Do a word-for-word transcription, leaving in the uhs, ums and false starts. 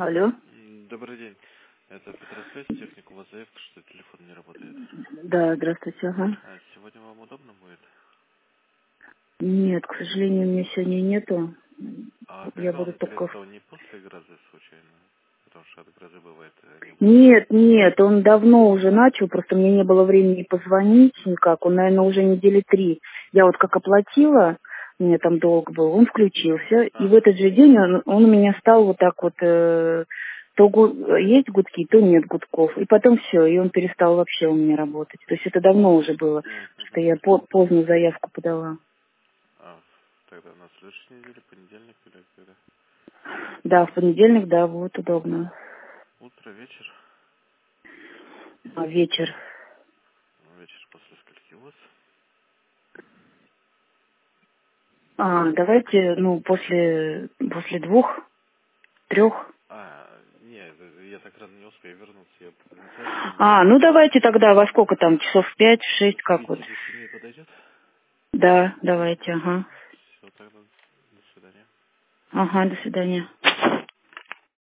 Алло. М, Добрый день. Это Петросвязь, техник. У вас заявка, что телефон не работает. Да, здравствуйте, ага. А сегодня вам удобно будет? Нет, к сожалению, у меня сегодня нету. А Я когда буду он только... перестал, не после грозы случайно? Потому что от грозы бывает, они бывают. Нет, нет, он давно уже начал, просто мне не было времени позвонить никак. Он, наверное, уже недели три. Я вот как оплатила, у меня там долг был, он включился, и в Ага. этот же день он, он у меня стал вот так вот... э, то гу- есть гудки, то нет гудков. И потом все, и он перестал вообще у меня работать. То есть это давно уже было, М, что мгм. я по- поздно заявку подала. А тогда на следующей неделе, понедельник или когда? Да, в понедельник, да, будет удобно. Утро, вечер? А вечер. Ну, вечер после скольки у вас? А, давайте, ну, после, после двух, трех. А, нет, я так рано не успею вернуться. Я потенциально могу А, ну давайте тогда во сколько там, часов в пять, в шесть, к как вот. пяти-до семи подойдет? Да, давайте, ага. Все, тогда до свидания. Ага, до свидания.